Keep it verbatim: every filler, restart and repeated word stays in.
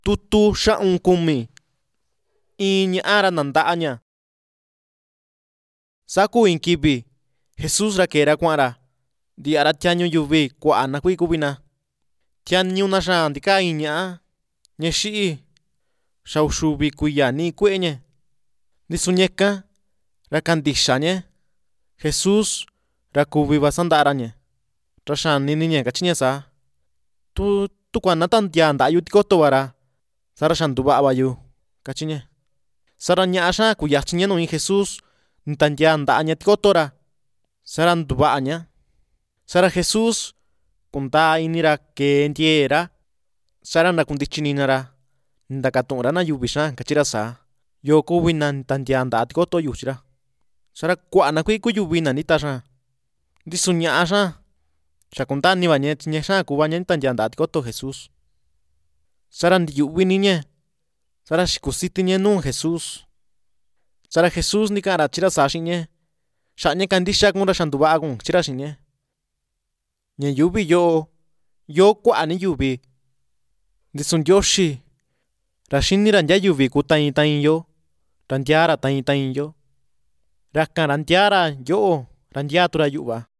Tutu xa'un kumi. In ña'a ra nanda'a ña. Sa kuu in kivi Jesús ra keera kua'ra ntia'ra tiañu yuvi kua'a na kuii kuvina. Tiañuna xaan ntikaa in ña'a ña xi'i xa uxiuvi kuiya ni kue'eña. Risu ñe'ka ra kantixaña Jesús ra kuviva santa'araña ra xaniniña kachiña saa: tu tukua na tantia nta'ayu tikoto'va ra sa'ra xa ntuva'avayu kachiña. Sa'ra ña'a xaa kuyachiña nuu in Jesús ni tantia nta'aña tikoto ra sa'ra ntuva'aña. Sa'ra Jesús kuntaa inira kee ntieera, sa'ra nakuntichi inira ni ntakatu'ura na yuvi xaa kachira saa: ¿yoo kuvi na tantia nta'a tikoto'yu chira? Sa'ra kua'a na kuii kuu yuvi na ntita xaa, risu ña'a xaa xa kuntanivaña chi ña xaa kuvaña ni tantia nta'a tikoto Jesús. Sa'ra ntiyuviniña, sa'ra xikusitiña nuu Jesús. Sa'ra Jesús ntika'ra chira saa xi'iña: xa'aña kantixa kun ra xa ntuva'a kun kachira xi'iña. Ña yuuvi yo'o io kua'a ni yuvi, risu Ntioxi ra xinira ntia yuvi kuu tain tain yo, ra ntiara tain tain yo, raka ra ntiara yo'o ra ntiatura yu'uva.